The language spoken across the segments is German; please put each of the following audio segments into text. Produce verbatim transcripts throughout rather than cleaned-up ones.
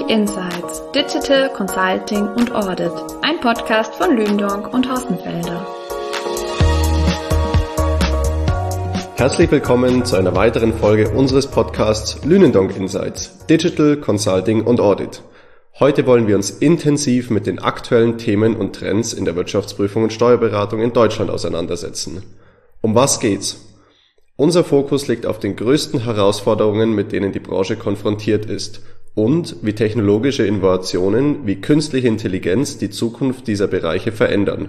Lündong Insights, Digital Consulting und Audit, ein Podcast von Lündong und Hossenfelder. Herzlich willkommen zu einer weiteren Folge unseres Podcasts Lündong Insights, Digital Consulting und Audit. Heute wollen wir uns intensiv mit den aktuellen Themen und Trends in der Wirtschaftsprüfung und Steuerberatung in Deutschland auseinandersetzen. Um was geht's? Unser Fokus liegt auf den größten Herausforderungen, mit denen die Branche konfrontiert ist und wie technologische Innovationen wie künstliche Intelligenz die Zukunft dieser Bereiche verändern.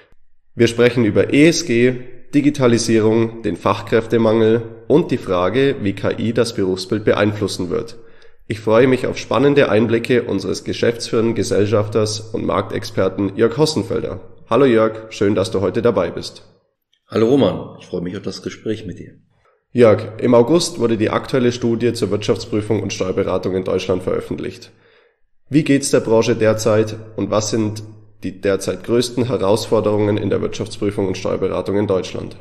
Wir sprechen über E S G, Digitalisierung, den Fachkräftemangel und die Frage, wie K I das Berufsbild beeinflussen wird. Ich freue mich auf spannende Einblicke unseres geschäftsführenden Gesellschafters und Marktexperten Jörg Hossenfelder. Hallo Jörg, schön, dass du heute dabei bist. Hallo Roman, ich freue mich auf das Gespräch mit dir. Jörg, im August wurde die aktuelle Studie zur Wirtschaftsprüfung und Steuerberatung in Deutschland veröffentlicht. Wie geht's der Branche derzeit und was sind die derzeit größten Herausforderungen in der Wirtschaftsprüfung und Steuerberatung in Deutschland?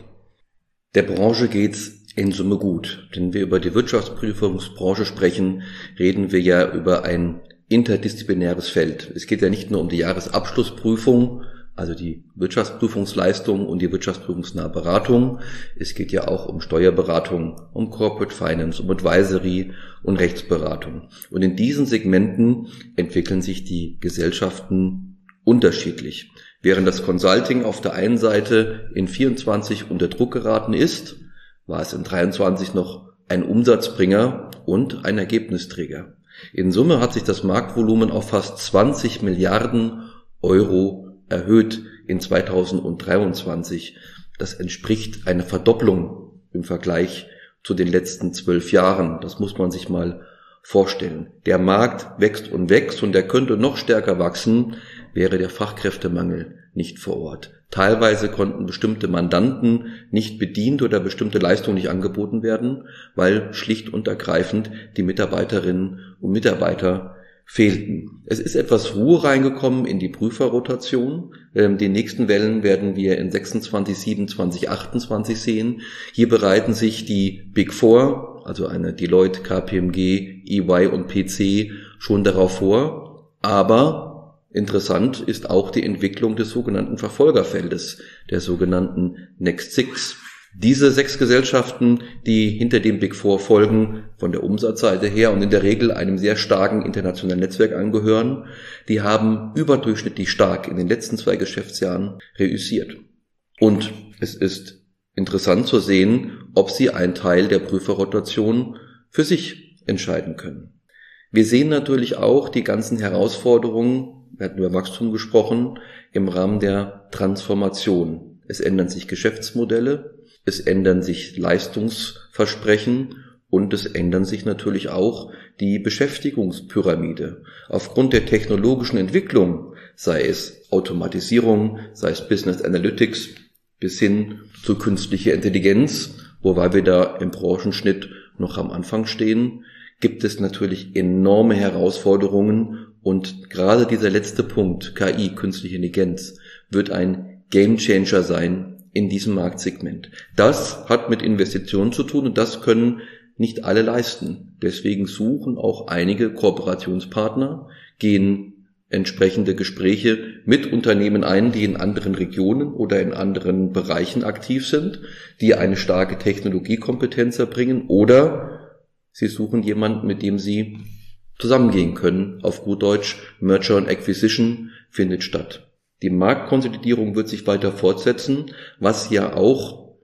Der Branche geht's in Summe gut. Wenn wir über die Wirtschaftsprüfungsbranche sprechen, reden wir ja über ein interdisziplinäres Feld. Es geht ja nicht nur um die Jahresabschlussprüfung, also die Wirtschaftsprüfungsleistung und die wirtschaftsprüfungsnahe Beratung. Es geht ja auch um Steuerberatung, um Corporate Finance, um Advisory und Rechtsberatung. Und in diesen Segmenten entwickeln sich die Gesellschaften unterschiedlich. Während das Consulting auf der einen Seite in vierundzwanzig unter Druck geraten ist, war es in dreiundzwanzig noch ein Umsatzbringer und ein Ergebnisträger. In Summe hat sich das Marktvolumen auf fast zwanzig Milliarden Euro erhöht in zweitausenddreiundzwanzig. Das entspricht einer Verdopplung im Vergleich zu den letzten zwölf Jahren. Das muss man sich mal vorstellen. Der Markt wächst und wächst und er könnte noch stärker wachsen, wäre der Fachkräftemangel nicht vor Ort. Teilweise konnten bestimmte Mandanten nicht bedient oder bestimmte Leistungen nicht angeboten werden, weil schlicht und ergreifend die Mitarbeiterinnen und Mitarbeiter fehlten. Es ist etwas Ruhe reingekommen in die Prüferrotation. Die nächsten Wellen werden wir in sechsundzwanzig, siebenundzwanzig, achtundzwanzig sehen. Hier bereiten sich die Big Four, also eine Deloitte, K P M G, E Y und P C, schon darauf vor. Aber interessant ist auch die Entwicklung des sogenannten Verfolgerfeldes, der sogenannten Next Six. Diese sechs Gesellschaften, die hinter dem Big Four folgen, von der Umsatzseite her und in der Regel einem sehr starken internationalen Netzwerk angehören, die haben überdurchschnittlich stark in den letzten zwei Geschäftsjahren reüssiert. Und es ist interessant zu sehen, ob sie einen Teil der Prüferrotation für sich entscheiden können. Wir sehen natürlich auch die ganzen Herausforderungen, wir hatten über Wachstum gesprochen, im Rahmen der Transformation. Es ändern sich Geschäftsmodelle, es ändern sich Leistungsversprechen und es ändern sich natürlich auch die Beschäftigungspyramide. Aufgrund der technologischen Entwicklung, sei es Automatisierung, sei es Business Analytics, bis hin zu künstlicher Intelligenz, wobei wir da im Branchenschnitt noch am Anfang stehen, gibt es natürlich enorme Herausforderungen und gerade dieser letzte Punkt, K I, künstliche Intelligenz, wird ein Gamechanger sein in diesem Marktsegment. Das hat mit Investitionen zu tun und das können nicht alle leisten. Deswegen suchen auch einige Kooperationspartner, gehen entsprechende Gespräche mit Unternehmen ein, die in anderen Regionen oder in anderen Bereichen aktiv sind, die eine starke Technologiekompetenz erbringen oder sie suchen jemanden, mit dem sie zusammengehen können. Auf gut Deutsch, Merger and Acquisition findet statt. Die Marktkonsolidierung wird sich weiter fortsetzen, was ja auch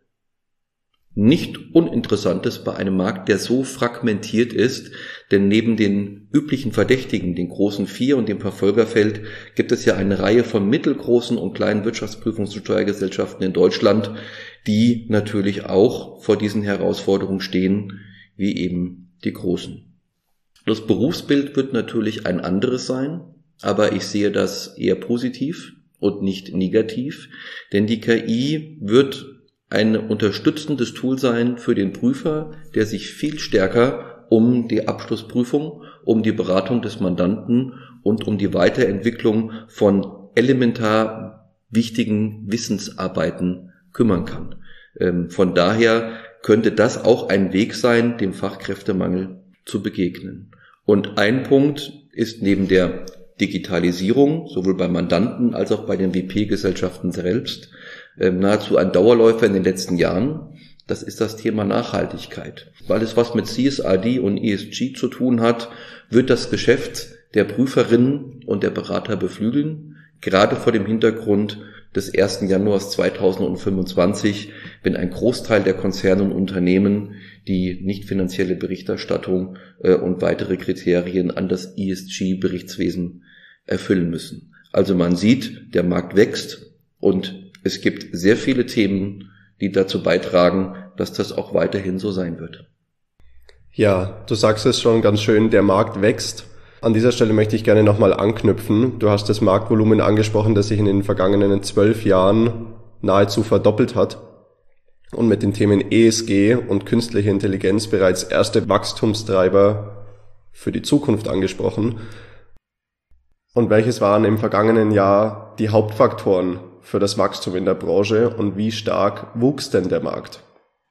nicht uninteressant ist bei einem Markt, der so fragmentiert ist, denn neben den üblichen Verdächtigen, den großen vier und dem Verfolgerfeld, gibt es ja eine Reihe von mittelgroßen und kleinen Wirtschaftsprüfungs- und Steuergesellschaften in Deutschland, die natürlich auch vor diesen Herausforderungen stehen, wie eben die großen. Das Berufsbild wird natürlich ein anderes sein, aber ich sehe das eher positiv und nicht negativ, denn die K I wird ein unterstützendes Tool sein für den Prüfer, der sich viel stärker um die Abschlussprüfung, um die Beratung des Mandanten und um die Weiterentwicklung von elementar wichtigen Wissensarbeiten kümmern kann. Von daher könnte das auch ein Weg sein, dem Fachkräftemangel zu begegnen. Und ein Punkt ist neben der Digitalisierung, sowohl bei Mandanten als auch bei den W P-Gesellschaften selbst, nahezu ein Dauerläufer in den letzten Jahren. Das ist das Thema Nachhaltigkeit. Weil es was mit C S R D und E S G zu tun hat, wird das Geschäft der Prüferinnen und der Berater beflügeln, gerade vor dem Hintergrund des ersten Januars zweitausendfünfundzwanzig, wenn ein Großteil der Konzerne und Unternehmen die nicht finanzielle Berichterstattung äh, und weitere Kriterien an das E S G-Berichtswesen erfüllen müssen. Also man sieht, der Markt wächst und es gibt sehr viele Themen, die dazu beitragen, dass das auch weiterhin so sein wird. Ja, du sagst es schon ganz schön, der Markt wächst. An dieser Stelle möchte ich gerne nochmal anknüpfen. Du hast das Marktvolumen angesprochen, das sich in den vergangenen zwölf Jahren nahezu verdoppelt hat und mit den Themen E S G und künstliche Intelligenz bereits erste Wachstumstreiber für die Zukunft angesprochen. Und welches waren im vergangenen Jahr die Hauptfaktoren für das Wachstum in der Branche und wie stark wuchs denn der Markt?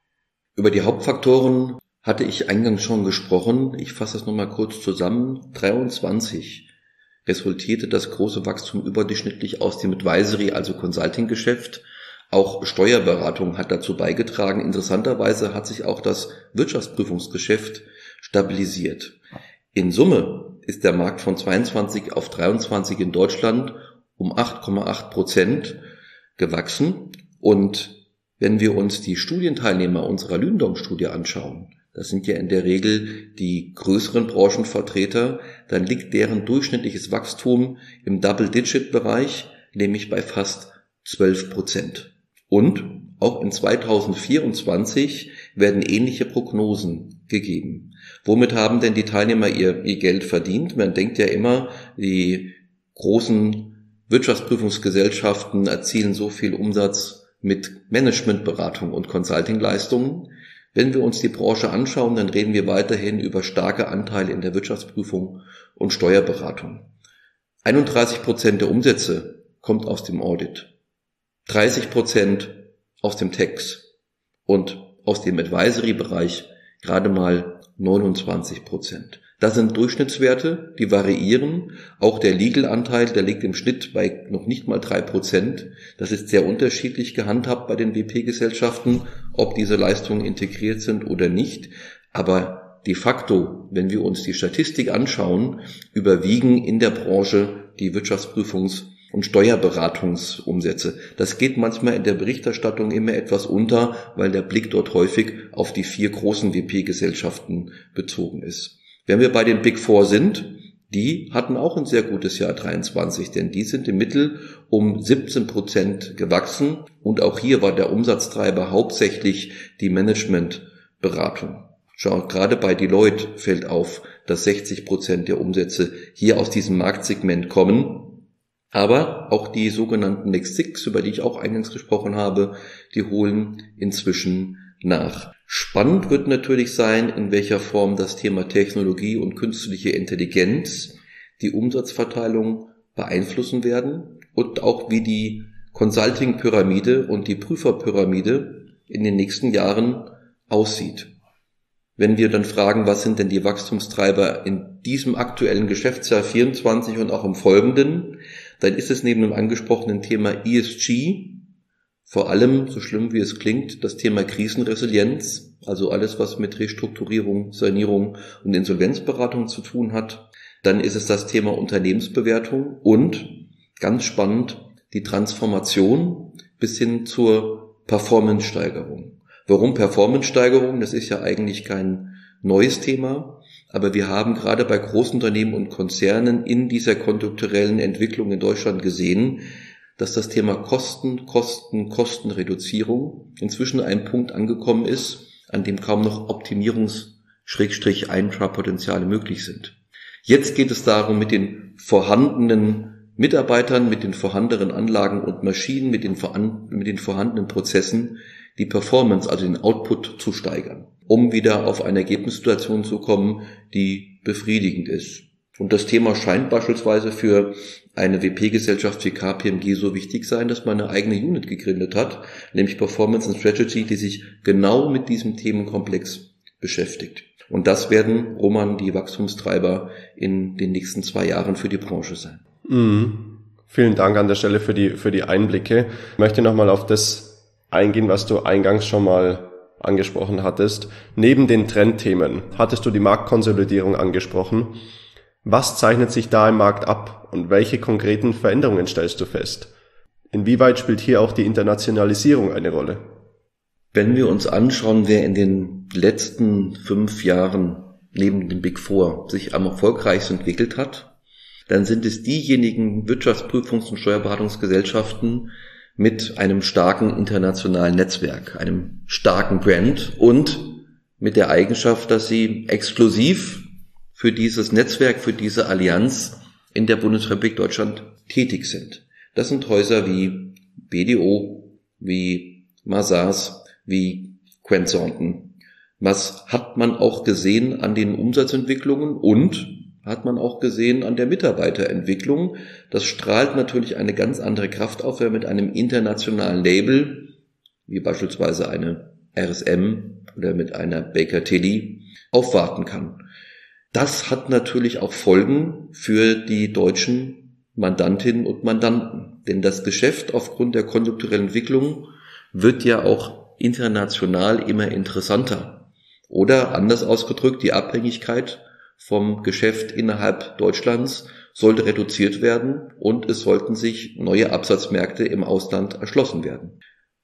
Über die Hauptfaktoren hatte ich eingangs schon gesprochen. Ich fasse das nochmal kurz zusammen. dreiundzwanzig resultierte das große Wachstum überdurchschnittlich aus dem Advisory, also Consulting-Geschäft. Auch Steuerberatung hat dazu beigetragen. Interessanterweise hat sich auch das Wirtschaftsprüfungsgeschäft stabilisiert. In Summe ist der Markt von zweiundzwanzig auf dreiundzwanzig in Deutschland um acht Komma acht Prozent gewachsen. Und wenn wir uns die Studienteilnehmer unserer Lündong-Studie anschauen, das sind ja in der Regel die größeren Branchenvertreter, dann liegt deren durchschnittliches Wachstum im Double-Digit-Bereich, nämlich bei fast zwölf Prozent. Und auch in zweitausendvierundzwanzig werden ähnliche Prognosen gegeben. Womit haben denn die Teilnehmer ihr, ihr Geld verdient? Man denkt ja immer, die großen Wirtschaftsprüfungsgesellschaften erzielen so viel Umsatz mit Managementberatung und Consultingleistungen. Wenn wir uns die Branche anschauen, dann reden wir weiterhin über starke Anteile in der Wirtschaftsprüfung und Steuerberatung. einunddreißig Prozent der Umsätze kommt aus dem Audit, dreißig Prozent aus dem Tax und aus dem Advisory-Bereich gerade mal neunundzwanzig Prozent. Das sind Durchschnittswerte, die variieren. Auch der Legal-Anteil, der liegt im Schnitt bei noch nicht mal drei Prozent. Das ist sehr unterschiedlich gehandhabt bei den W P-Gesellschaften, ob diese Leistungen integriert sind oder nicht. Aber de facto, wenn wir uns die Statistik anschauen, überwiegen in der Branche die Wirtschaftsprüfungs- und Steuerberatungsumsätze. Das geht manchmal in der Berichterstattung immer etwas unter, weil der Blick dort häufig auf die vier großen W P-Gesellschaften bezogen ist. Wenn wir bei den Big Four sind, die hatten auch ein sehr gutes Jahr dreiundzwanzig, denn die sind im Mittel um siebzehn Prozent gewachsen und auch hier war der Umsatztreiber hauptsächlich die Managementberatung. Schau, gerade bei Deloitte fällt auf, dass sechzig Prozent der Umsätze hier aus diesem Marktsegment kommen. Aber auch die sogenannten Next Six, über die ich auch eingangs gesprochen habe, die holen inzwischen nach. Spannend wird natürlich sein, in welcher Form das Thema Technologie und künstliche Intelligenz die Umsatzverteilung beeinflussen werden und auch wie die Consulting-Pyramide und die Prüferpyramide in den nächsten Jahren aussieht. Wenn wir dann fragen, was sind denn die Wachstumstreiber in diesem aktuellen Geschäftsjahr vierundzwanzig und auch im folgenden, dann ist es neben dem angesprochenen Thema E S G vor allem, so schlimm wie es klingt, das Thema Krisenresilienz, also alles, was mit Restrukturierung, Sanierung und Insolvenzberatung zu tun hat. Dann ist es das Thema Unternehmensbewertung und, ganz spannend, die Transformation bis hin zur Performance-Steigerung. Warum Performance-Steigerung? Das ist ja eigentlich kein neues Thema, aber wir haben gerade bei Großunternehmen und Konzernen in dieser konjunkturellen Entwicklung in Deutschland gesehen, dass das Thema Kosten, Kosten, Kostenreduzierung inzwischen ein Punkt angekommen ist, an dem kaum noch Optimierungs-Eintrapotenziale möglich sind. Jetzt geht es darum, mit den vorhandenen Mitarbeitern, mit den vorhandenen Anlagen und Maschinen, mit den, mit den vorhandenen Prozessen die Performance, also den Output zu steigern, um wieder auf eine Ergebnissituation zu kommen, die befriedigend ist. Und das Thema scheint beispielsweise für eine W P-Gesellschaft wie K P M G so wichtig sein, dass man eine eigene Unit gegründet hat, nämlich Performance and Strategy, die sich genau mit diesem Themenkomplex beschäftigt. Und das werden, Roman, die Wachstumstreiber in den nächsten zwei Jahren für die Branche sein. Mhm. Vielen Dank an der Stelle für die, für die Einblicke. Ich möchte nochmal auf das eingehen, was du eingangs schon mal angesprochen hattest. Neben den Trendthemen hattest du die Marktkonsolidierung angesprochen. Was zeichnet sich da im Markt ab und welche konkreten Veränderungen stellst du fest? Inwieweit spielt hier auch die Internationalisierung eine Rolle? Wenn wir uns anschauen, wer in den letzten fünf Jahren neben dem Big Four sich am erfolgreichsten entwickelt hat, dann sind es diejenigen Wirtschaftsprüfungs- und Steuerberatungsgesellschaften mit einem starken internationalen Netzwerk, einem starken Brand und mit der Eigenschaft, dass sie exklusiv für dieses Netzwerk, für diese Allianz in der Bundesrepublik Deutschland tätig sind. Das sind Häuser wie B D O, wie Mazars, wie Grant Thornton. Was hat man auch gesehen an den Umsatzentwicklungen und hat man auch gesehen an der Mitarbeiterentwicklung. Das strahlt natürlich eine ganz andere Kraft auf, wenn man mit einem internationalen Label, wie beispielsweise eine R S M oder mit einer Baker Tilly, aufwarten kann. Das hat natürlich auch Folgen für die deutschen Mandantinnen und Mandanten. Denn das Geschäft aufgrund der konjunkturellen Entwicklung wird ja auch international immer interessanter. Oder anders ausgedrückt, die Abhängigkeit vom Geschäft innerhalb Deutschlands sollte reduziert werden und es sollten sich neue Absatzmärkte im Ausland erschlossen werden.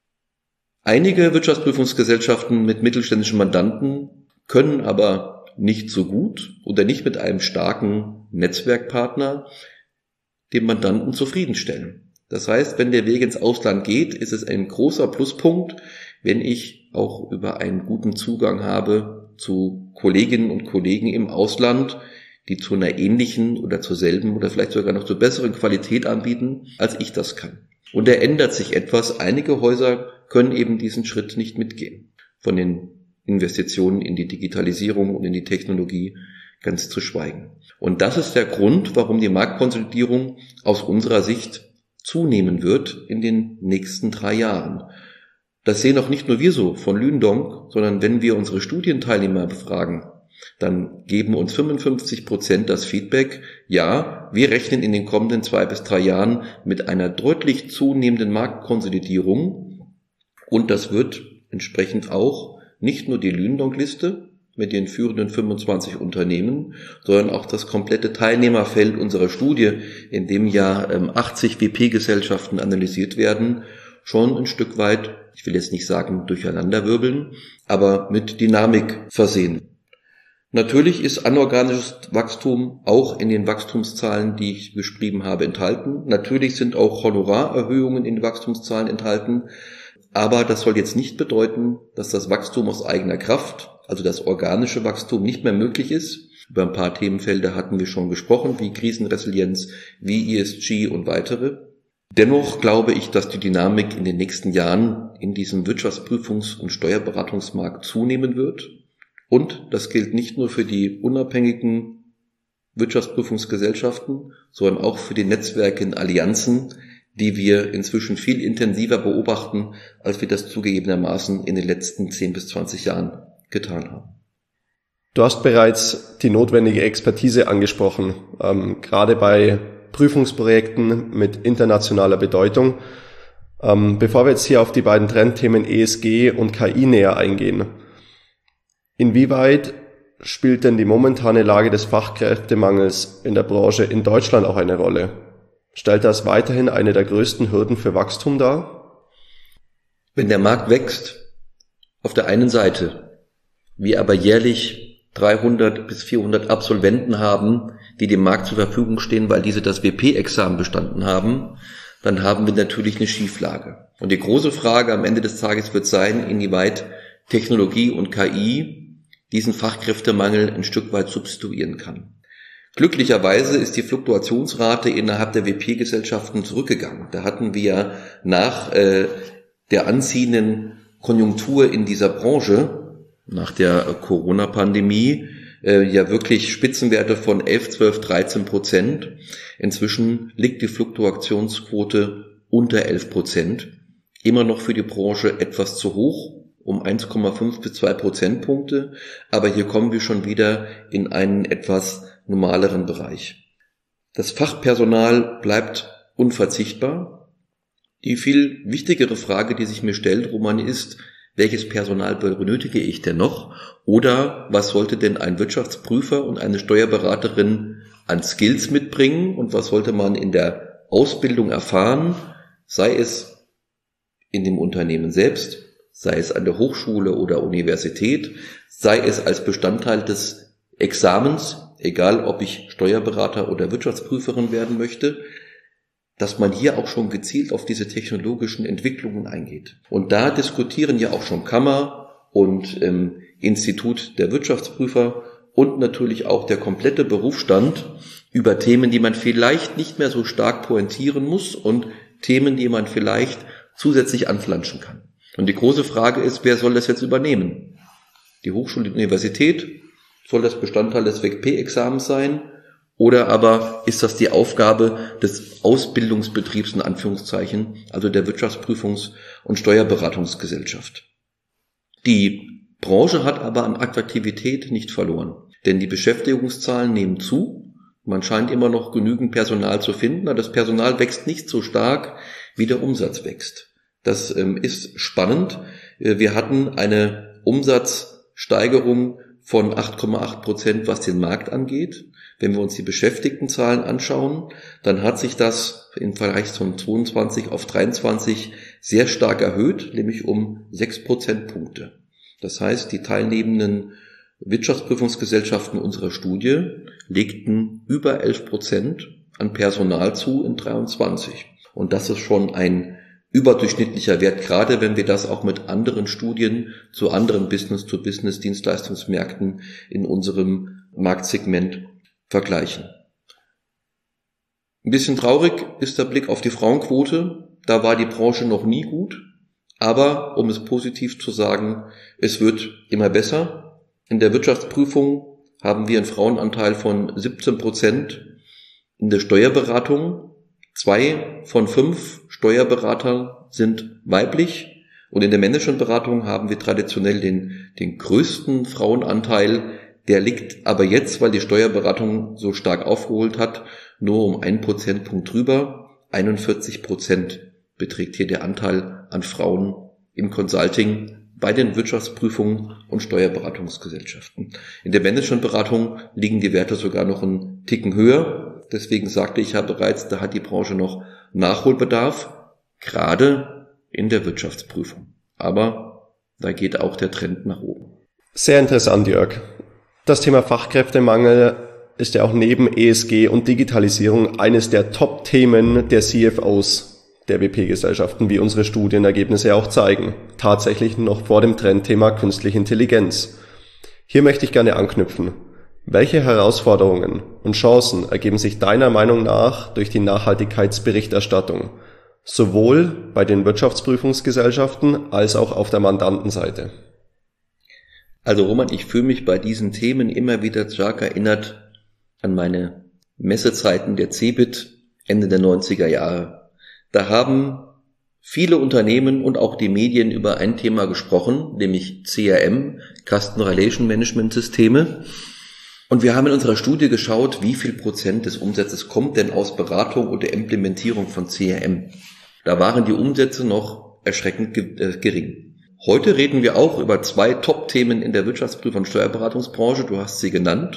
Einige Wirtschaftsprüfungsgesellschaften mit mittelständischen Mandanten können aber nicht so gut oder nicht mit einem starken Netzwerkpartner den Mandanten zufriedenstellen. Das heißt, wenn der Weg ins Ausland geht, ist es ein großer Pluspunkt, wenn ich auch über einen guten Zugang habe zu Kolleginnen und Kollegen im Ausland, die zu einer ähnlichen oder zur selben oder vielleicht sogar noch zur besseren Qualität anbieten, als ich das kann. Und da ändert sich etwas. Einige Häuser können eben diesen Schritt nicht mitgehen. Von den Investitionen in die Digitalisierung und in die Technologie ganz zu schweigen. Und das ist der Grund, warum die Marktkonsolidierung aus unserer Sicht zunehmen wird in den nächsten drei Jahren. Das sehen auch nicht nur wir so von Lündonk, sondern wenn wir unsere Studienteilnehmer befragen, dann geben uns fünfundfünfzig Prozent das Feedback, ja, wir rechnen in den kommenden zwei bis drei Jahren mit einer deutlich zunehmenden Marktkonsolidierung und das wird entsprechend auch nicht nur die Lündonk-Liste mit den führenden fünfundzwanzig Unternehmen, sondern auch das komplette Teilnehmerfeld unserer Studie, in dem ja achtzig W P-Gesellschaften analysiert werden, schon ein Stück weit, ich will jetzt nicht sagen durcheinanderwirbeln, aber mit Dynamik versehen. Natürlich ist anorganisches Wachstum auch in den Wachstumszahlen, die ich beschrieben habe, enthalten. Natürlich sind auch Honorarerhöhungen in den Wachstumszahlen enthalten. Aber das soll jetzt nicht bedeuten, dass das Wachstum aus eigener Kraft, also das organische Wachstum, nicht mehr möglich ist. Über ein paar Themenfelder hatten wir schon gesprochen, wie Krisenresilienz, wie E S G und weitere. Dennoch glaube ich, dass die Dynamik in den nächsten Jahren in diesem Wirtschaftsprüfungs- und Steuerberatungsmarkt zunehmen wird. Und das gilt nicht nur für die unabhängigen Wirtschaftsprüfungsgesellschaften, sondern auch für die Netzwerke in Allianzen, die wir inzwischen viel intensiver beobachten, als wir das zugegebenermaßen in den letzten zehn bis zwanzig Jahren getan haben. Du hast bereits die notwendige Expertise angesprochen, ähm, gerade bei Prüfungsprojekten mit internationaler Bedeutung. Ähm, bevor wir jetzt hier auf die beiden Trendthemen E S G und K I näher eingehen, inwieweit spielt denn die momentane Lage des Fachkräftemangels in der Branche in Deutschland auch eine Rolle? Stellt das weiterhin eine der größten Hürden für Wachstum dar? Wenn der Markt wächst, auf der einen Seite, wir aber jährlich dreihundert bis vierhundert Absolventen haben, die dem Markt zur Verfügung stehen, weil diese das W P-Examen bestanden haben, dann haben wir natürlich eine Schieflage. Und die große Frage am Ende des Tages wird sein, inwieweit Technologie und K I diesen Fachkräftemangel ein Stück weit substituieren kann. Glücklicherweise ist die Fluktuationsrate innerhalb der W P-Gesellschaften zurückgegangen. Da hatten wir nach äh, der anziehenden Konjunktur in dieser Branche, nach der Corona-Pandemie, äh, ja wirklich Spitzenwerte von elf, zwölf, dreizehn Prozent. Inzwischen liegt die Fluktuationsquote unter elf Prozent. Immer noch für die Branche etwas zu hoch um eins Komma fünf bis zwei Prozentpunkte, aber hier kommen wir schon wieder in einen etwas normaleren Bereich. Das Fachpersonal bleibt unverzichtbar. Die viel wichtigere Frage, die sich mir stellt, Roman, ist, welches Personal benötige ich denn noch? Oder was sollte denn ein Wirtschaftsprüfer und eine Steuerberaterin an Skills mitbringen? Und was sollte man in der Ausbildung erfahren? Sei es in dem Unternehmen selbst, sei es an der Hochschule oder Universität, sei es als Bestandteil des Examens, egal ob ich Steuerberater oder Wirtschaftsprüferin werden möchte, dass man hier auch schon gezielt auf diese technologischen Entwicklungen eingeht. Und da diskutieren ja auch schon Kammer und ähm, Institut der Wirtschaftsprüfer und natürlich auch der komplette Berufsstand über Themen, die man vielleicht nicht mehr so stark pointieren muss und Themen, die man vielleicht zusätzlich anflanschen kann. Und die große Frage ist, wer soll das jetzt übernehmen? Die Hochschule, die Universität? Soll das Bestandteil des W E C P-Examens sein? Oder aber ist das die Aufgabe des Ausbildungsbetriebs in Anführungszeichen, also der Wirtschaftsprüfungs- und Steuerberatungsgesellschaft? Die Branche hat aber an Attraktivität nicht verloren, denn die Beschäftigungszahlen nehmen zu. Man scheint immer noch genügend Personal zu finden, aber das Personal wächst nicht so stark, wie der Umsatz wächst. Das ähm, ist spannend. Wir hatten eine Umsatzsteigerung von acht Komma acht Prozent, was den Markt angeht. Wenn wir uns die Beschäftigtenzahlen anschauen, dann hat sich das im Vergleich von zweiundzwanzig auf dreiundzwanzig sehr stark erhöht, nämlich um sechs Prozentpunkte. Das heißt, die teilnehmenden Wirtschaftsprüfungsgesellschaften unserer Studie legten über elf Prozent an Personal zu in dreiundzwanzig. Und das ist schon ein überdurchschnittlicher Wert, gerade wenn wir das auch mit anderen Studien zu anderen Business-to-Business-Dienstleistungsmärkten in unserem Marktsegment vergleichen. Ein bisschen traurig ist der Blick auf die Frauenquote. Da war die Branche noch nie gut. Aber, um es positiv zu sagen, es wird immer besser. In der Wirtschaftsprüfung haben wir einen Frauenanteil von siebzehn Prozent. In der Steuerberatung zwei von fünf Steuerberatern sind weiblich. Und in der Managementberatung haben wir traditionell den, den größten Frauenanteil. Der liegt aber jetzt, weil die Steuerberatung so stark aufgeholt hat, nur um einen Prozentpunkt drüber. einundvierzig Prozent beträgt hier der Anteil an Frauen im Consulting bei den Wirtschaftsprüfungen und Steuerberatungsgesellschaften. In der Managementberatung liegen die Werte sogar noch einen Ticken höher. Deswegen sagte ich ja bereits, da hat die Branche noch Nachholbedarf, gerade in der Wirtschaftsprüfung. Aber da geht auch der Trend nach oben. Sehr interessant, Jörg. Das Thema Fachkräftemangel ist ja auch neben E S G und Digitalisierung eines der Top-Themen der C F Os der W P-Gesellschaften, wie unsere Studienergebnisse auch zeigen. Tatsächlich noch vor dem Trendthema künstliche Intelligenz. Hier möchte ich gerne anknüpfen. Welche Herausforderungen und Chancen ergeben sich deiner Meinung nach durch die Nachhaltigkeitsberichterstattung, sowohl bei den Wirtschaftsprüfungsgesellschaften als auch auf der Mandantenseite? Also Roman, ich fühle mich bei diesen Themen immer wieder stark erinnert an meine Messezeiten der C B I T Ende der neunziger Jahre. Da haben viele Unternehmen und auch die Medien über ein Thema gesprochen, nämlich C R M, Customer Relation Management Systeme. Und wir haben in unserer Studie geschaut, wie viel Prozent des Umsatzes kommt denn aus Beratung oder Implementierung von C R M. Da waren die Umsätze noch erschreckend gering. Heute reden wir auch über zwei Top-Themen in der Wirtschaftsprüf- und Steuerberatungsbranche. Du hast sie genannt.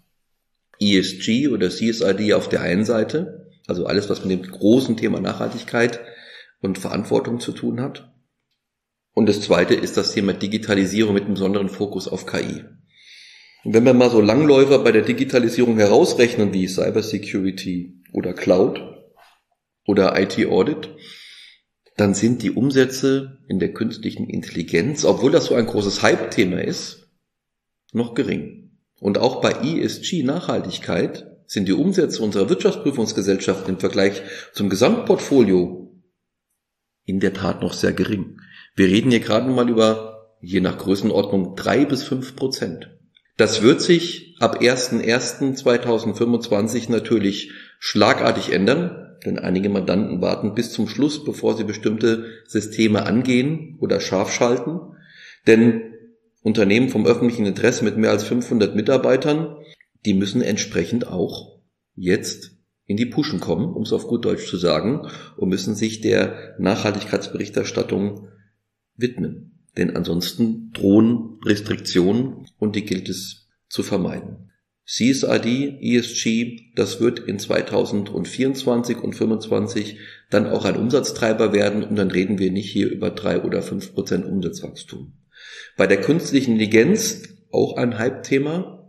E S G oder C S R D auf der einen Seite, also alles, was mit dem großen Thema Nachhaltigkeit und Verantwortung zu tun hat. Und das zweite ist das Thema Digitalisierung mit einem besonderen Fokus auf K I. Und wenn wir mal so Langläufer bei der Digitalisierung herausrechnen, wie Cybersecurity oder Cloud oder I T Audit, dann sind die Umsätze in der künstlichen Intelligenz, obwohl das so ein großes Hype-Thema ist, noch gering. Und auch bei E S G Nachhaltigkeit sind die Umsätze unserer Wirtschaftsprüfungsgesellschaften im Vergleich zum Gesamtportfolio in der Tat noch sehr gering. Wir reden hier gerade mal über, je nach Größenordnung, drei bis fünf Prozent. Das wird sich ab erster erster zweitausendfünfundzwanzig natürlich schlagartig ändern, denn einige Mandanten warten bis zum Schluss, bevor sie bestimmte Systeme angehen oder scharf schalten. Denn Unternehmen vom öffentlichen Interesse mit mehr als fünfhundert Mitarbeitern, die müssen entsprechend auch jetzt in die Puschen kommen, um es auf gut Deutsch zu sagen, und müssen sich der Nachhaltigkeitsberichterstattung widmen. Denn ansonsten drohen Restriktionen und die gilt es zu vermeiden. C S R D, E S G, das wird in zweitausendvierundzwanzig und fünfundzwanzig dann auch ein Umsatztreiber werden und dann reden wir nicht hier über drei oder fünf Prozent Umsatzwachstum. Bei der künstlichen Intelligenz, auch ein Hype-Thema,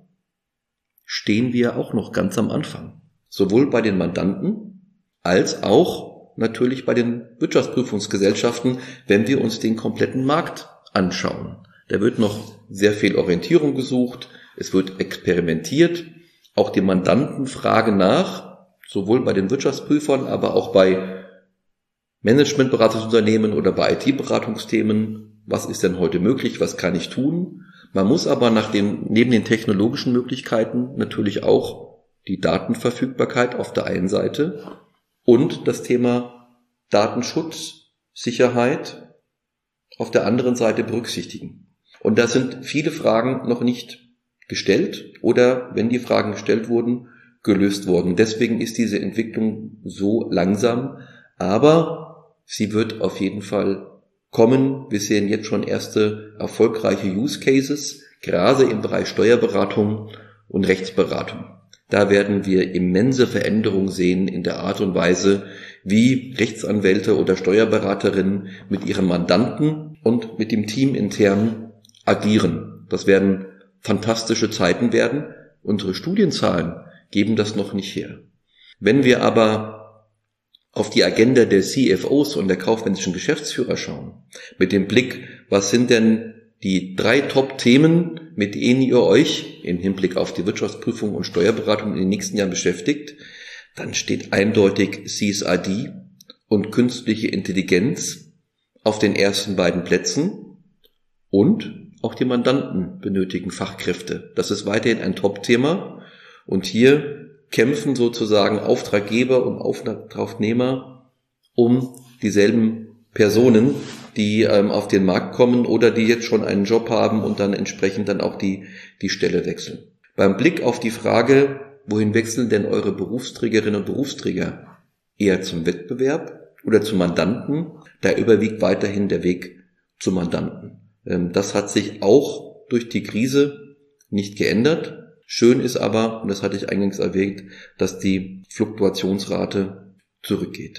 stehen wir auch noch ganz am Anfang. Sowohl bei den Mandanten als auch natürlich bei den Wirtschaftsprüfungsgesellschaften, wenn wir uns den kompletten Markt anschauen. Da wird noch sehr viel Orientierung gesucht, es wird experimentiert, auch die Mandanten fragen nach, sowohl bei den Wirtschaftsprüfern, aber auch bei Managementberatungsunternehmen oder bei I T-Beratungsthemen, was ist denn heute möglich, was kann ich tun? Man muss aber nach den, neben den technologischen Möglichkeiten natürlich auch die Datenverfügbarkeit auf der einen Seite und das Thema Datenschutz, Sicherheit auf der anderen Seite berücksichtigen. Und da sind viele Fragen noch nicht gestellt oder, wenn die Fragen gestellt wurden, gelöst worden. Deswegen ist diese Entwicklung so langsam, aber sie wird auf jeden Fall kommen. Wir sehen jetzt schon erste erfolgreiche Use Cases, gerade im Bereich Steuerberatung und Rechtsberatung. Da werden wir immense Veränderungen sehen in der Art und Weise, wie Rechtsanwälte oder Steuerberaterinnen mit ihren Mandanten und mit dem Team intern agieren. Das werden fantastische Zeiten werden. Unsere Studienzahlen geben das noch nicht her. Wenn wir aber auf die Agenda der C F Os und der kaufmännischen Geschäftsführer schauen, mit dem Blick, was sind denn die drei Top-Themen, mit denen ihr euch im Hinblick auf die Wirtschaftsprüfung und Steuerberatung in den nächsten Jahren beschäftigt, dann steht eindeutig C S R D und künstliche Intelligenz auf den ersten beiden Plätzen und auch die Mandanten benötigen Fachkräfte. Das ist weiterhin ein Top-Thema und hier kämpfen sozusagen Auftraggeber und Auftragnehmer um dieselben Personen, die ähm, auf den Markt kommen oder die jetzt schon einen Job haben und dann entsprechend dann auch die, die Stelle wechseln. Beim Blick auf die Frage, wohin wechseln denn eure Berufsträgerinnen und Berufsträger? Eher zum Wettbewerb oder zum Mandanten? Da überwiegt weiterhin der Weg zum Mandanten. Ähm, das hat sich auch durch die Krise nicht geändert. Schön ist aber, und das hatte ich eingangs erwähnt, dass die Fluktuationsrate zurückgeht.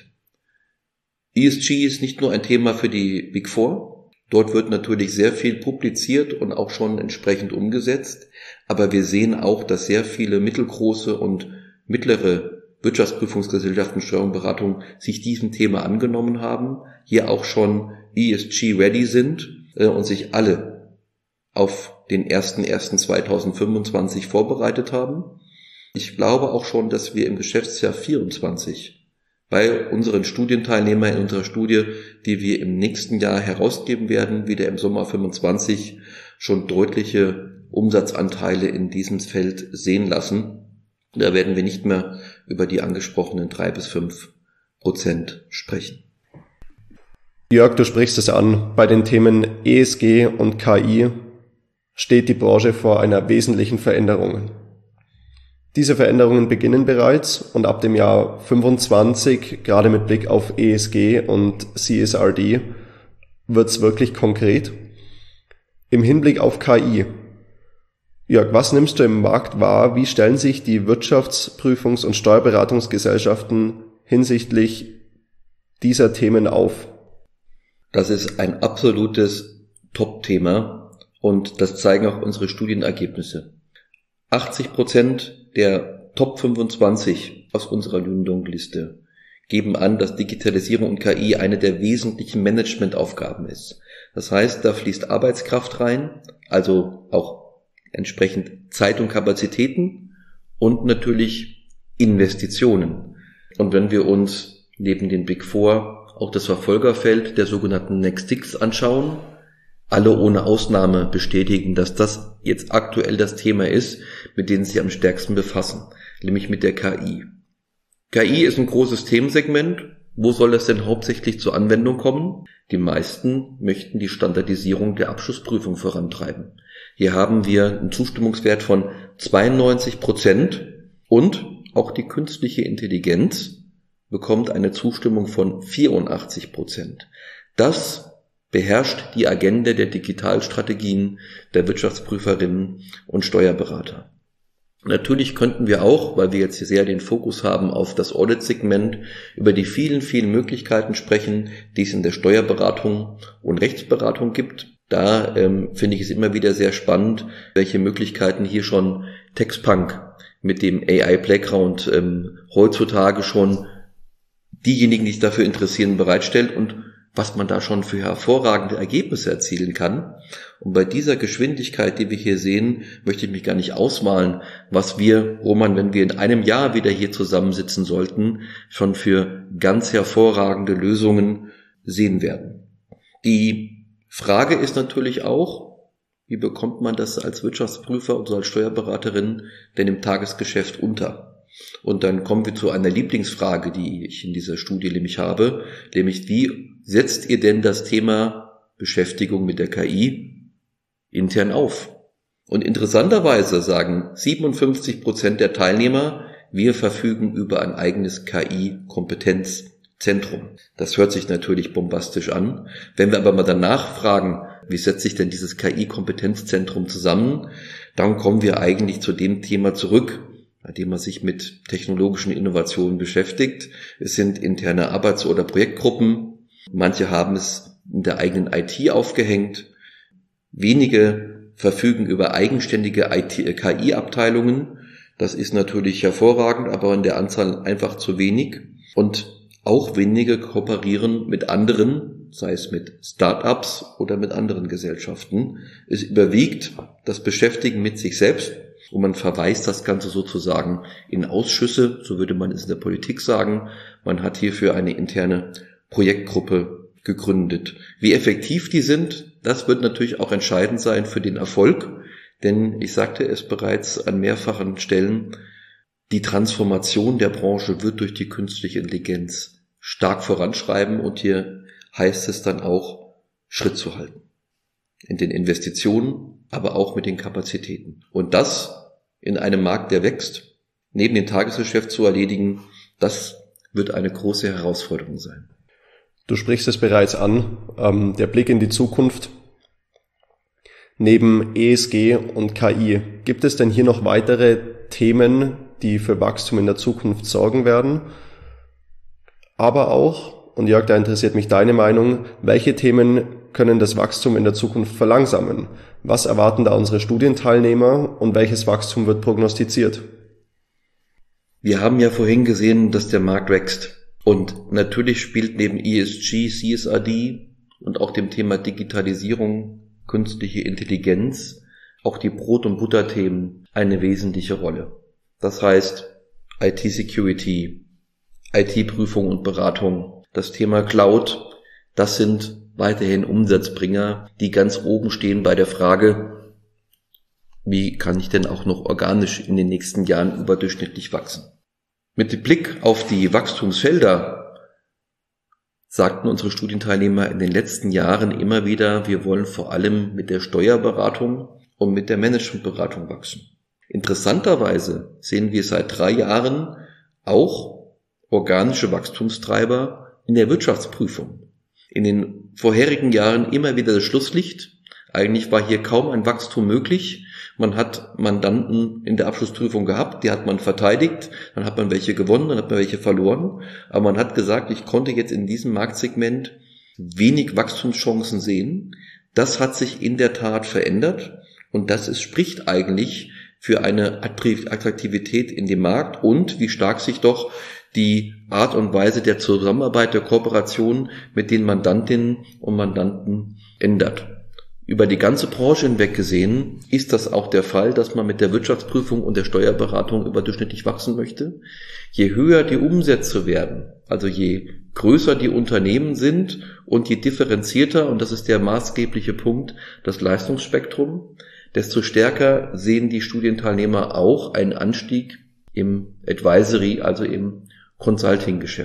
E S G ist nicht nur ein Thema für die Big Four. Dort wird natürlich sehr viel publiziert und auch schon entsprechend umgesetzt. Aber wir sehen auch, dass sehr viele mittelgroße und mittlere Wirtschaftsprüfungsgesellschaften, Steuerberatungen sich diesem Thema angenommen haben, hier auch schon E S G-ready sind äh, und sich alle auf den ersten ersten zweitausendfünfundzwanzig vorbereitet haben. Ich glaube auch schon, dass wir im Geschäftsjahr vierundzwanzig bei unseren Studienteilnehmern in unserer Studie, die wir im nächsten Jahr herausgeben werden, wieder im Sommer fünfundzwanzig, schon deutliche Umsatzanteile in diesem Feld sehen lassen. Da werden wir nicht mehr über die angesprochenen drei bis fünf Prozent sprechen. Jörg, du sprichst es an. Bei den Themen E S G und K I steht die Branche vor einer wesentlichen Veränderung. Diese Veränderungen beginnen bereits und ab dem Jahr fünfundzwanzig, gerade mit Blick auf E S G und C S R D, wird es wirklich konkret. Im Hinblick auf K I. Jörg, was nimmst du im Markt wahr? Wie stellen sich die Wirtschaftsprüfungs- und Steuerberatungsgesellschaften hinsichtlich dieser Themen auf? Das ist ein absolutes Top-Thema und das zeigen auch unsere Studienergebnisse. achtzig Prozent der Top fünfundzwanzig aus unserer Lünen-Dong-Liste geben an, dass Digitalisierung und K I eine der wesentlichen Managementaufgaben ist. Das heißt, da fließt Arbeitskraft rein, also auch entsprechend Zeit und Kapazitäten und natürlich Investitionen. Und wenn wir uns neben den Big Four auch das Verfolgerfeld der sogenannten Next Six anschauen, alle ohne Ausnahme bestätigen, dass das jetzt aktuell das Thema ist, mit dem sie sich am stärksten befassen, nämlich mit der K I. K I ist ein großes Themensegment, Wo soll es denn hauptsächlich zur Anwendung kommen? Die meisten möchten die Standardisierung der Abschlussprüfung vorantreiben. Hier haben wir einen Zustimmungswert von zweiundneunzig Prozent und auch die künstliche Intelligenz bekommt eine Zustimmung von vierundachtzig Prozent. Das beherrscht die Agenda der Digitalstrategien der Wirtschaftsprüferinnen und Steuerberater. Natürlich könnten wir auch, weil wir jetzt hier sehr den Fokus haben auf das Audit-Segment, über die vielen, vielen Möglichkeiten sprechen, die es in der Steuerberatung und Rechtsberatung gibt. Da ähm, finde ich es immer wieder sehr spannend, welche Möglichkeiten hier schon Textpunk mit dem A I-Playground ähm, heutzutage schon diejenigen, die sich dafür interessieren, bereitstellt und was man da schon für hervorragende Ergebnisse erzielen kann. Und bei dieser Geschwindigkeit, die wir hier sehen, möchte ich mich gar nicht ausmalen, was wir, Roman, wenn wir in einem Jahr wieder hier zusammensitzen sollten, schon für ganz hervorragende Lösungen sehen werden. Die Frage ist natürlich auch, wie bekommt man das als Wirtschaftsprüfer und als Steuerberaterin denn im Tagesgeschäft unter? Und dann kommen wir zu einer Lieblingsfrage, die ich in dieser Studie nämlich habe, nämlich wie setzt ihr denn das Thema Beschäftigung mit der K I intern auf? Und interessanterweise sagen siebenundfünfzig Prozent der Teilnehmer, wir verfügen über ein eigenes K I-Kompetenzzentrum. Das hört sich natürlich bombastisch an. Wenn wir aber mal danach fragen, wie setzt sich denn dieses K I-Kompetenzzentrum zusammen, dann kommen wir eigentlich zu dem Thema zurück, bei dem man sich mit technologischen Innovationen beschäftigt. Es sind interne Arbeits- oder Projektgruppen. Manche haben es in der eigenen I T aufgehängt. Wenige verfügen über eigenständige K I-Abteilungen. Das ist natürlich hervorragend, aber in der Anzahl einfach zu wenig. Und auch wenige kooperieren mit anderen, sei es mit Start-ups oder mit anderen Gesellschaften. Es überwiegt das Beschäftigen mit sich selbst. Und man verweist das Ganze sozusagen in Ausschüsse, so würde man es in der Politik sagen. Man hat hierfür eine interne Projektgruppe gegründet. Wie effektiv die sind, das wird natürlich auch entscheidend sein für den Erfolg. Denn ich sagte es bereits an mehrfachen Stellen, die Transformation der Branche wird durch die künstliche Intelligenz stark voranschreiben und hier heißt es dann auch, Schritt zu halten. In den Investitionen, aber auch mit den Kapazitäten. Und das in einem Markt, der wächst, neben dem Tagesgeschäft zu erledigen, das wird eine große Herausforderung sein. Du sprichst es bereits an, ähm, der Blick in die Zukunft. Neben E S G und K I, gibt es denn hier noch weitere Themen, die für Wachstum in der Zukunft sorgen werden? Aber auch, und Jörg, da interessiert mich deine Meinung, welche Themen können das Wachstum in der Zukunft verlangsamen? Was erwarten da unsere Studienteilnehmer und welches Wachstum wird prognostiziert? Wir haben ja vorhin gesehen, dass der Markt wächst. Und natürlich spielt neben E S G, C S R D und auch dem Thema Digitalisierung, künstliche Intelligenz, auch die Brot- und Butterthemen eine wesentliche Rolle. Das heißt I T-Security, I T-Prüfung und Beratung, das Thema Cloud, das sind weiterhin Umsatzbringer, die ganz oben stehen bei der Frage, wie kann ich denn auch noch organisch in den nächsten Jahren überdurchschnittlich wachsen? Mit Blick auf die Wachstumsfelder sagten unsere Studienteilnehmer in den letzten Jahren immer wieder, wir wollen vor allem mit der Steuerberatung und mit der Managementberatung wachsen. Interessanterweise sehen wir seit drei Jahren auch organische Wachstumstreiber in der Wirtschaftsprüfung. In den vorherigen Jahren immer wieder das Schlusslicht. Eigentlich war hier kaum ein Wachstum möglich. Man hat Mandanten in der Abschlussprüfung gehabt, die hat man verteidigt, dann hat man welche gewonnen, dann hat man welche verloren. Aber man hat gesagt, ich konnte jetzt in diesem Marktsegment wenig Wachstumschancen sehen. Das hat sich in der Tat verändert und das ist, spricht eigentlich für eine Attraktivität in dem Markt und wie stark sich doch die Art und Weise der Zusammenarbeit, der Kooperation mit den Mandantinnen und Mandanten ändert. Über die ganze Branche hinweg gesehen ist das auch der Fall, dass man mit der Wirtschaftsprüfung und der Steuerberatung überdurchschnittlich wachsen möchte. Je höher die Umsätze werden, also je größer die Unternehmen sind und je differenzierter, und das ist der maßgebliche Punkt, das Leistungsspektrum, desto stärker sehen die Studienteilnehmer auch einen Anstieg im Advisory, also im Consulting-Geschäft.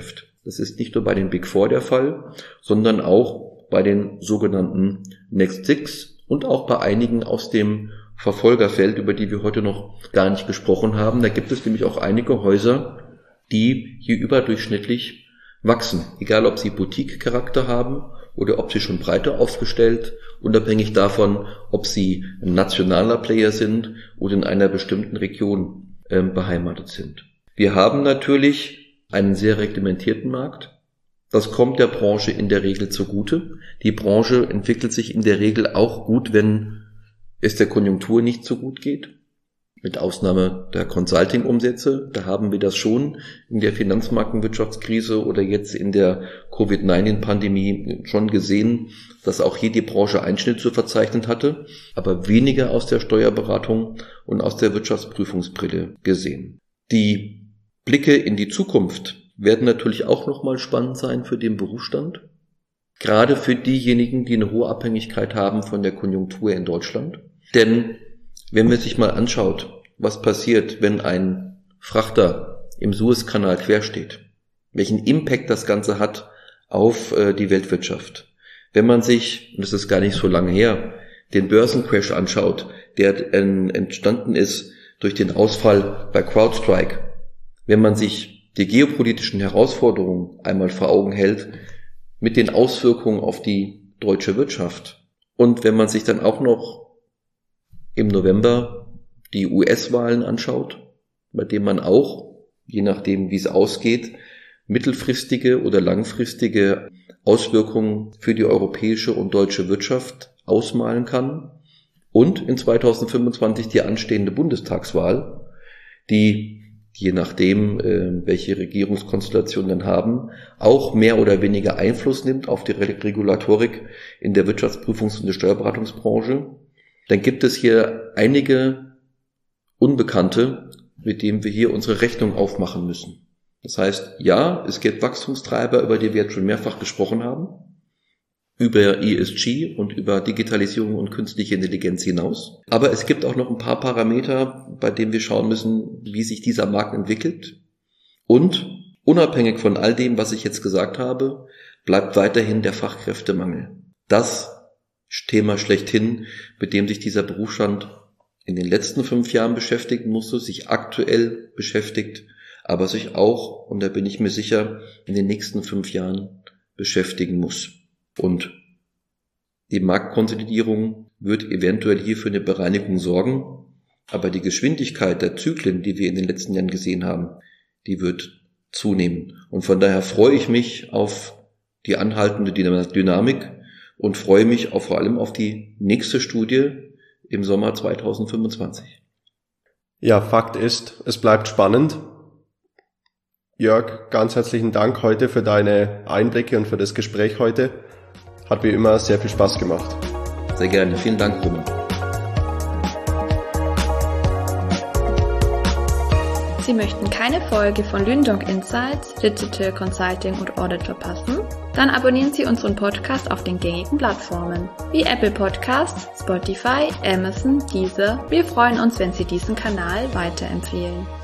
Das ist nicht nur bei den Big Four der Fall, sondern auch bei den sogenannten Next Six und auch bei einigen aus dem Verfolgerfeld, über die wir heute noch gar nicht gesprochen haben. Da gibt es nämlich auch einige Häuser, die hier überdurchschnittlich wachsen, egal ob sie Boutique-Charakter haben oder ob sie schon breiter aufgestellt, unabhängig davon, ob sie ein nationaler Player sind oder in einer bestimmten Region äh, beheimatet sind. Wir haben natürlich einen sehr reglementierten Markt. Das kommt der Branche in der Regel zugute. Die Branche entwickelt sich in der Regel auch gut, wenn es der Konjunktur nicht so gut geht. Mit Ausnahme der Consulting-Umsätze, da haben wir das schon in der Finanzmarkenwirtschaftskrise oder jetzt in der Covid neunzehn Pandemie schon gesehen, dass auch hier die Branche Einschnitt zu verzeichnen hatte, aber weniger aus der Steuerberatung und aus der Wirtschaftsprüfungsbrille gesehen. Die Blicke in die Zukunft werden natürlich auch nochmal spannend sein für den Berufsstand, gerade für diejenigen, die eine hohe Abhängigkeit haben von der Konjunktur in Deutschland. Denn wenn man sich mal anschaut, was passiert, wenn ein Frachter im Suezkanal quersteht, welchen Impact das Ganze hat auf äh, die Weltwirtschaft. Wenn man sich, und das ist gar nicht so lange her, den Börsencrash anschaut, der äh, entstanden ist durch den Ausfall bei CrowdStrike, wenn man sich die geopolitischen Herausforderungen einmal vor Augen hält, mit den Auswirkungen auf die deutsche Wirtschaft und wenn man sich dann auch noch im November die U S-Wahlen anschaut, bei denen man auch, je nachdem wie es ausgeht, mittelfristige oder langfristige Auswirkungen für die europäische und deutsche Wirtschaft ausmalen kann. Und in zweitausendfünfundzwanzig die anstehende Bundestagswahl, die, je nachdem, welche Regierungskonstellation dann haben, auch mehr oder weniger Einfluss nimmt auf die Regulatorik in der Wirtschaftsprüfungs- und der Steuerberatungsbranche. Dann gibt es hier einige Unbekannte, mit denen wir hier unsere Rechnung aufmachen müssen. Das heißt, ja, es gibt Wachstumstreiber, über die wir jetzt schon mehrfach gesprochen haben, über E S G und über Digitalisierung und künstliche Intelligenz hinaus. Aber es gibt auch noch ein paar Parameter, bei denen wir schauen müssen, wie sich dieser Markt entwickelt. Und unabhängig von all dem, was ich jetzt gesagt habe, bleibt weiterhin der Fachkräftemangel. Das Thema schlechthin, mit dem sich dieser Berufsstand in den letzten fünf Jahren beschäftigen musste, sich aktuell beschäftigt, aber sich auch, und da bin ich mir sicher, in den nächsten fünf Jahren beschäftigen muss. Und die Marktkonsolidierung wird eventuell hier für eine Bereinigung sorgen, aber die Geschwindigkeit der Zyklen, die wir in den letzten Jahren gesehen haben, die wird zunehmen. Und von daher freue ich mich auf die anhaltende Dynamik und freue mich auch vor allem auf die nächste Studie im Sommer zweitausendfünfundzwanzig. Ja, Fakt ist, es bleibt spannend. Jörg, ganz herzlichen Dank heute für deine Einblicke und für das Gespräch heute. Hat wie immer sehr viel Spaß gemacht. Sehr gerne. Vielen Dank, Ruben. Sie möchten keine Folge von Lünendonk Insights, Digital Consulting und Audit verpassen? Dann abonnieren Sie unseren Podcast auf den gängigen Plattformen wie Apple Podcasts, Spotify, Amazon, Deezer. Wir freuen uns, wenn Sie diesen Kanal weiterempfehlen.